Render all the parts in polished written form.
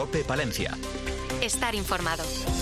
COPE Palencia. Estar informado.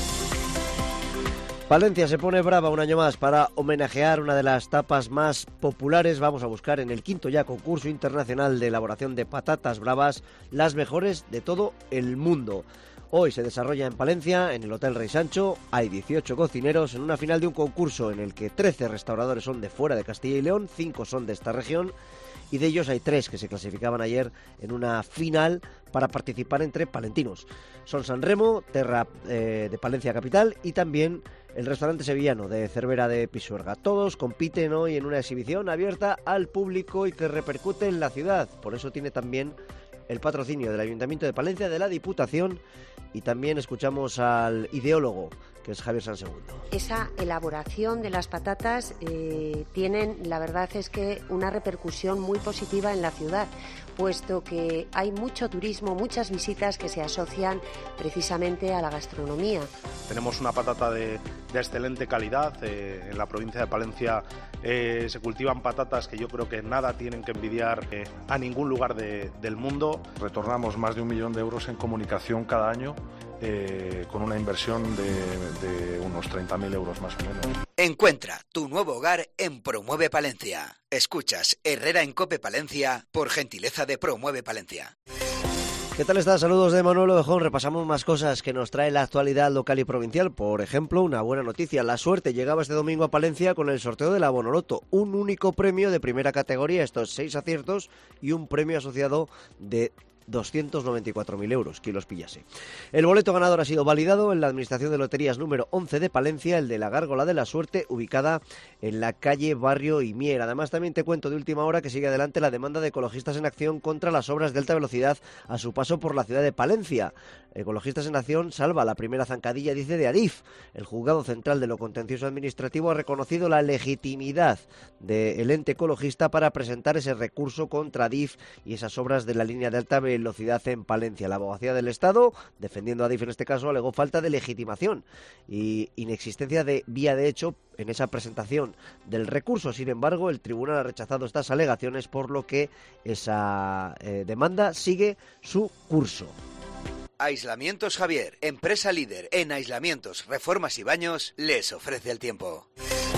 Palencia se pone brava un año más para homenajear una de las tapas más populares. Vamos a buscar en el quinto ya concurso internacional de elaboración de patatas bravas las mejores de todo el mundo. Hoy se desarrolla en Palencia, en el Hotel Rey Sancho. Hay 18 cocineros en una final de un concurso en el que 13 restauradores son de fuera de Castilla y León, 5 son de esta región, y de ellos hay 3 que se clasificaban ayer en una final para participar entre palentinos. Son San Remo, Terra de Palencia Capital y también el restaurante sevillano de Cervera de Pisuerga. Todos compiten hoy en una exhibición abierta al público y que repercute en la ciudad. Por eso tiene también el patrocinio del Ayuntamiento de Palencia, de la Diputación, y también escuchamos al ideólogo, que es Javier Sansegundo. Esa elaboración de las patatas tienen, la verdad es que, una repercusión muy positiva en la ciudad, puesto que hay mucho turismo, muchas visitas que se asocian precisamente a la gastronomía. Tenemos una patata de excelente calidad. En la provincia de Palencia se cultivan patatas que yo creo que nada tienen que envidiar a ningún lugar del mundo. Retornamos más de 1 millón de euros en comunicación cada año, con una inversión de unos 30.000 euros más o menos. Encuentra tu nuevo hogar en Promueve Palencia. Escuchas Herrera en COPE Palencia por gentileza de Promueve Palencia. ¿Qué tal estás? Saludos de Manuel Ovejón. Repasamos más cosas que nos trae la actualidad local y provincial. Por ejemplo, una buena noticia. La suerte llegaba este domingo a Palencia con el sorteo de la Bonoloto. Un único premio de primera categoría, estos 6 aciertos, y un premio asociado de 294.000 euros, que los pillase. El boleto ganador ha sido validado en la Administración de Loterías número 11 de Palencia, el de la Gárgola de la Suerte, ubicada en la calle Barrio y Mier. Además, también te cuento de última hora que sigue adelante la demanda de Ecologistas en Acción contra las obras de alta velocidad a su paso por la ciudad de Palencia. Ecologistas en Acción salva la primera zancadilla, dice, de Adif. El Juzgado Central de lo Contencioso Administrativo ha reconocido la legitimidad del ente ecologista para presentar ese recurso contra Adif y esas obras de la línea de alta velocidad en Palencia. La Abogacía del Estado, defendiendo a Adif en este caso, alegó falta de legitimación y inexistencia de vía de hecho en esa presentación del recurso. Sin embargo, el tribunal ha rechazado estas alegaciones, por lo que esa demanda sigue su curso. Aislamientos Javier, empresa líder en aislamientos, reformas y baños, les ofrece el tiempo.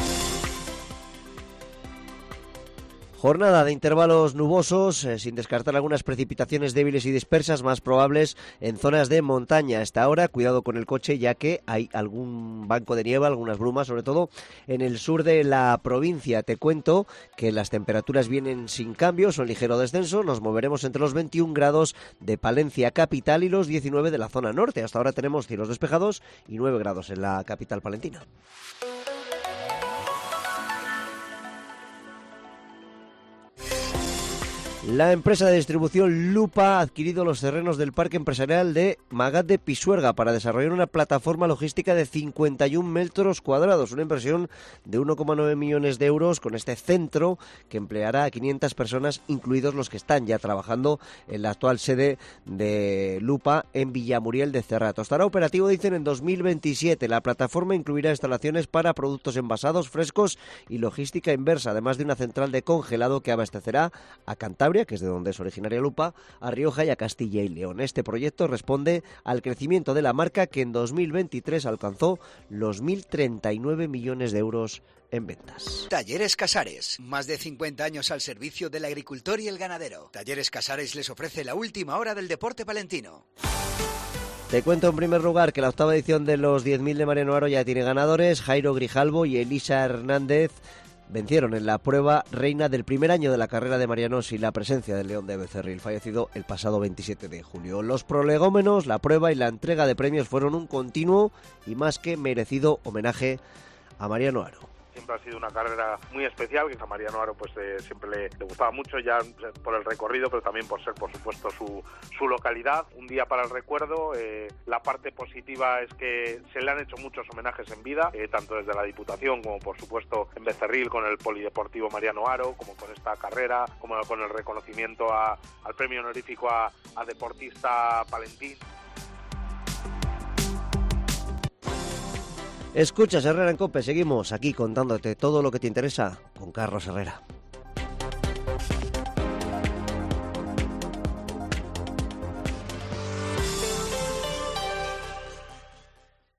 Jornada de intervalos nubosos, sin descartar algunas precipitaciones débiles y dispersas, más probables en zonas de montaña. Hasta ahora, cuidado con el coche, ya que hay algún banco de nieve, algunas brumas, sobre todo en el sur de la provincia. Te cuento que las temperaturas vienen sin cambio, son ligero descenso. Nos moveremos entre los 21 grados de Palencia capital y los 19 de la zona norte. Hasta ahora tenemos cielos despejados y 9 grados en la capital palentina. La empresa de distribución Lupa ha adquirido los terrenos del parque empresarial de Magat de Pisuerga para desarrollar una plataforma logística de 51 metros cuadrados, una inversión de 1,9 millones de euros con este centro que empleará a 500 personas, incluidos los que están ya trabajando en la actual sede de Lupa en Villamuriel de Cerrato. Estará operativo, dicen, en 2027. La plataforma incluirá instalaciones para productos envasados, frescos y logística inversa, además de una central de congelado que abastecerá a Cantabria, que es de donde es originaria Lupa, a Rioja y a Castilla y León. Este proyecto responde al crecimiento de la marca, que en 2023 alcanzó los 1.039 millones de euros en ventas. Talleres Casares, más de 50 años al servicio del agricultor y el ganadero. Talleres Casares les ofrece la última hora del deporte palentino. Te cuento en primer lugar que la octava edición de los 10.000 de Mariano Aro ya tiene ganadores. Jairo Grijalvo y Elisa Hernández vencieron en la prueba reina del primer año de la carrera de Mariano sin la presencia del León de Becerril, fallecido el pasado 27 de julio. Los prolegómenos, la prueba y la entrega de premios fueron un continuo y más que merecido homenaje a Mariano Aro. Siempre ha sido una carrera muy especial, que a Mariano Aro pues siempre le gustaba mucho, ya por el recorrido, pero también por ser, por supuesto, su localidad. Un día para el recuerdo. La parte positiva es que se le han hecho muchos homenajes en vida, tanto desde la Diputación como, por supuesto, en Becerril con el Polideportivo Mariano Aro, como con esta carrera, como con el reconocimiento al premio honorífico a deportista palentín. Escuchas Herrera en COPE, seguimos aquí contándote todo lo que te interesa con Carlos Herrera.